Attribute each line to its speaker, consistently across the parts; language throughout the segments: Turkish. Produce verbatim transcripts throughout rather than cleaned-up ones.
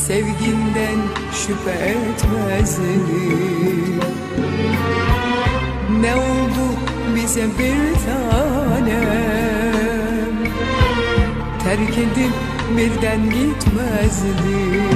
Speaker 1: sevginden şüphe etmezdim. Ne oldu bize bir tanem, terk edip birden gitmezdim.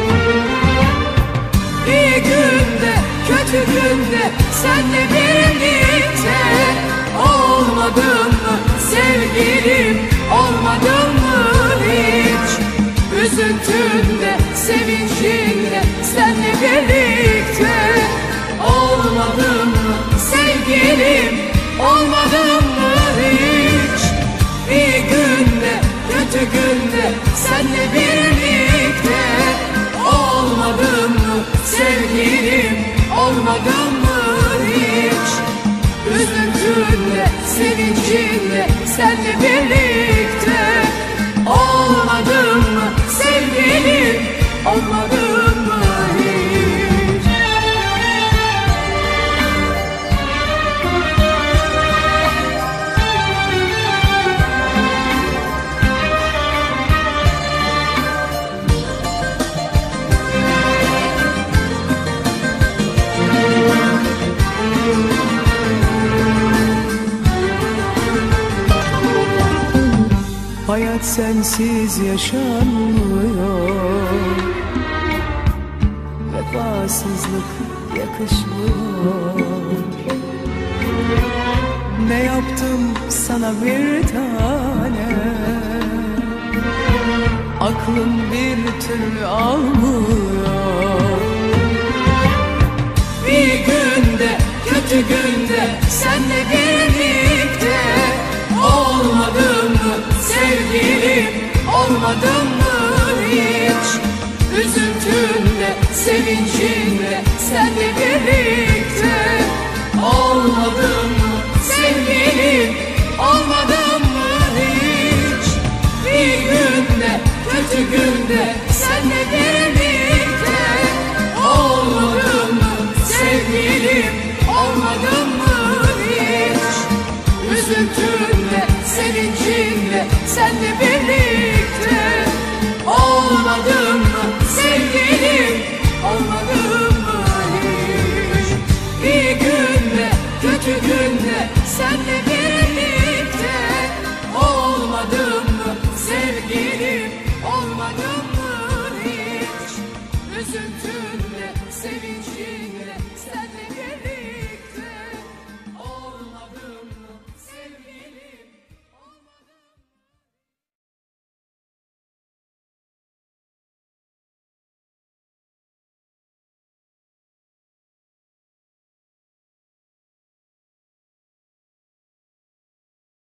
Speaker 1: İyi günde kötü günde senle birlikte olmadın mı sevgilim, olmadın mı hiç? Üzüntünde sevincinde senle birlikte olmadın mı sevgilim, olmadın mı hiç? İyi günde kötü günde senle birlikte olmadın mı sevgilim, olmadın mı hiç? Üzüntünde sevincinde senle birlikte olmadın mı sevgilim, olmadın mı hiç? Hayat sensiz yaşanmıyor, vefasızlık yakışmıyor. Ne yaptım sana bir tane, aklım bir türlü almıyor. Bir günde kötü günde senle birlikte olmadın mı sevgilim, olmadın mı hiç? Üzüntünde sevincinde senle birlikte olmadın mı sevgilim, olmadın mı hiç? Bir günde kötü günde senle birlikte olmadın mı sevgilim, olmadın mı hiç? Üzüntünde sevincinde senle birlikte